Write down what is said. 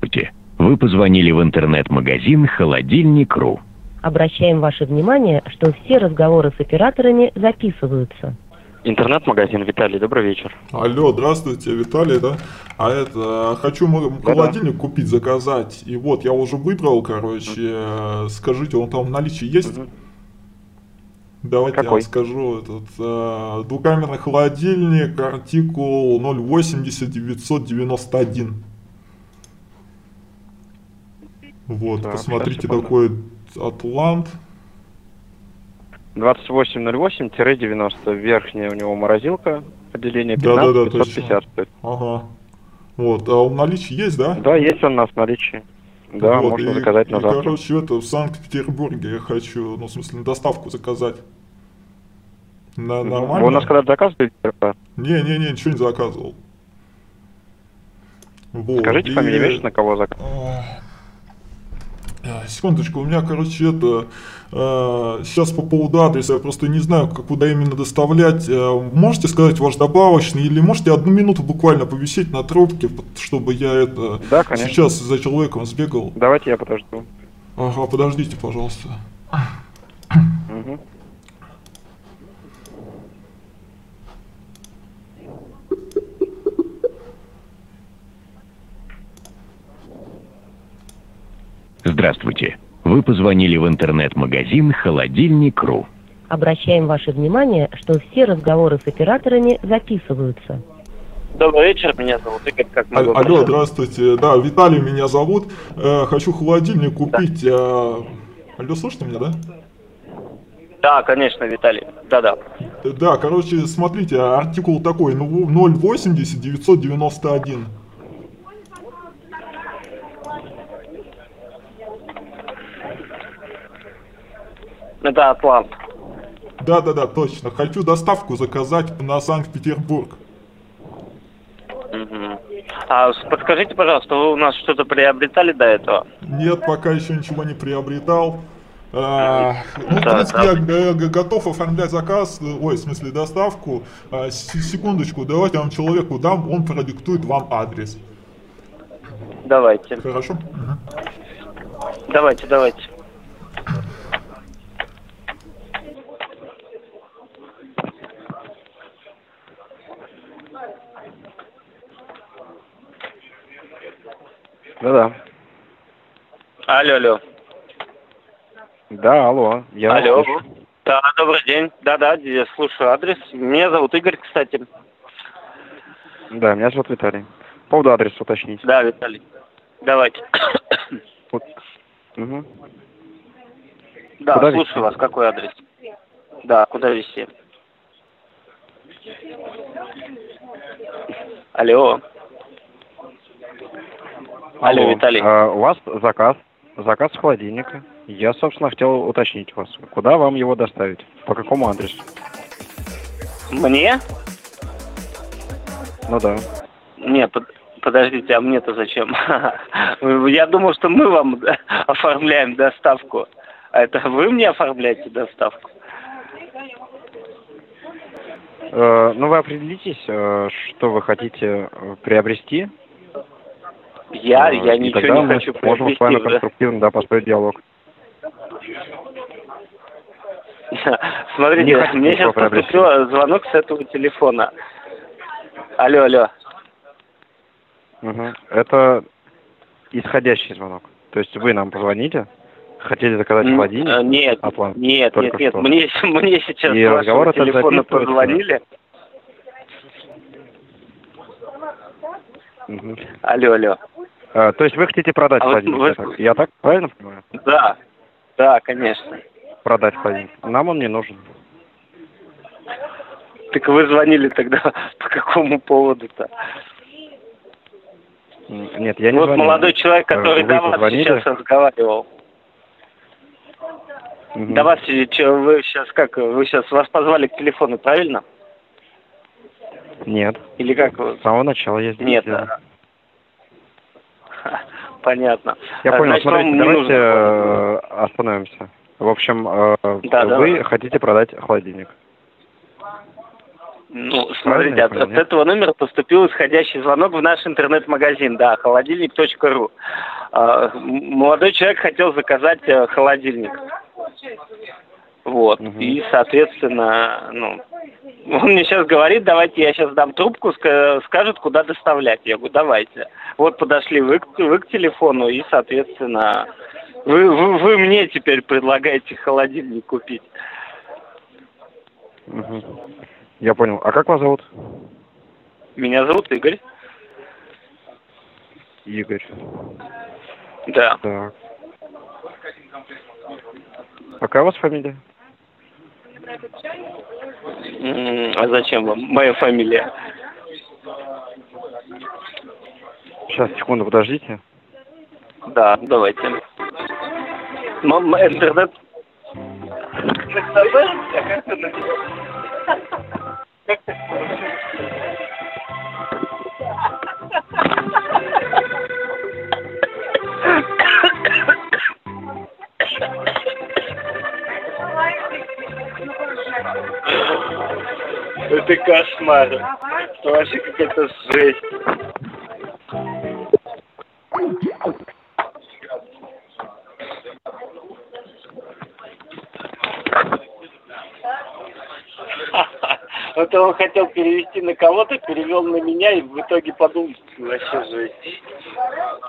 Здравствуйте. Вы позвонили в интернет-магазин «Холодильник.ру». Обращаем ваше внимание, что все разговоры с операторами записываются. Интернет-магазин, Виталий, добрый вечер. Алло, здравствуйте, Виталий, да? Хочу холодильник купить, заказать. И вот, я уже выбрал, скажите, он там в наличии есть? Давайте я вам скажу. Двухкамерный холодильник, артикул 080-991. Вот, так, посмотрите, такой Атлант. 2808-90, верхняя у него морозилка, отделение 15, 550 стоит. Ага. Вот, а в наличии есть, да? Да, есть он у нас в наличии. Да, вот, можно заказать на завтра. В Санкт-Петербурге я хочу, в смысле, на доставку заказать. Нормально? Вы у нас когда-то заказывали? Не, ничего не заказывал. Вот. Скажите фамилию, имеешь, на кого заказывал? Секундочку, у меня, сейчас по поводу адреса, я просто не знаю, куда именно доставлять. Можете сказать ваш добавочный, или можете 1 минуту буквально повисеть на трубке, чтобы я сейчас за человеком сбегал? Давайте я подожду. Ага, подождите, пожалуйста. Угу. Здравствуйте. Вы позвонили в интернет-магазин «Холодильник.ру». Обращаем ваше внимание, что все разговоры с операторами записываются. Добрый вечер, меня зовут Игорь. Алло, здравствуйте. Да, Виталий меня зовут. Хочу холодильник купить. Да. Алло, слышите меня, да? Да, конечно, Виталий. Да. Да, смотрите, артикул такой, 080-991. Это Атлант. Да, точно. Хочу доставку заказать на Санкт-Петербург. Угу. А подскажите, пожалуйста, вы у нас что-то приобретали до этого? Нет, пока еще ничего не приобретал. В принципе, я готов оформлять заказ, доставку. Секундочку, давайте я вам человеку дам, он продиктует вам адрес. Давайте. Хорошо? Угу. Давайте. Да. Алло. Да, алло. Алло. Да, добрый день. Да, я слушаю адрес. Меня зовут Игорь, кстати. Да, меня зовут Виталий. По поводу адреса уточните. Да, Виталий. Давайте. Угу. Да, куда слушаю везти? вас. Какой адрес? Да, куда везти? Алло, Виталий. У вас заказ с холодильника. Я, собственно, хотел уточнить вас, куда вам его доставить, по какому адресу? Мне? Ну да. Нет, подождите, а мне-то зачем? Я думал, что мы вам оформляем доставку. А это вы мне оформляете доставку? Вы определитесь, что вы хотите приобрести. Я ничего не хочу приобрести. Можем с вами конструктивно построить диалог. Смотрите, мне сейчас поступил звонок с этого телефона. Алло. Угу. Это исходящий звонок. То есть вы нам позвоните, хотели заказать холодильник? Нет. Мне сейчас с вашего телефона позвонили. Угу. Алло. То есть вы хотите продать холодильник? Я так правильно понимаю? Да, конечно. Продать холодильник. Нам он не нужен. Так вы звонили тогда по какому поводу-то? Нет, я не звонил. Молодой человек, который до вас сейчас разговаривал. Угу. До вас, вы сейчас вас позвали к телефону, правильно? Нет. Или как вы? С самого начала я здесь. Нет. Понятно. Я понял, значит, смотрите, давайте остановимся. В общем, вы хотите продать холодильник. Ну, смотрите, от этого номера поступил исходящий звонок в наш интернет-магазин, да, холодильник.ру. Молодой человек хотел заказать холодильник. Вот, и, соответственно, ну, он мне сейчас говорит, давайте я сейчас дам трубку, скажет, куда доставлять. Я говорю, давайте. Вот подошли вы к телефону, и, соответственно, вы мне теперь предлагаете холодильник купить. Я понял. А как вас зовут? Меня зовут Игорь. Игорь. Да. Так. Какая у вас фамилия? А зачем вам моя фамилия? Сейчас, секунду, подождите. Да, давайте. Интернет... Это кошмар. Это вообще какая-то жесть. Вот он хотел перевести на кого-то, перевел на меня и в итоге подумал, вообще жесть.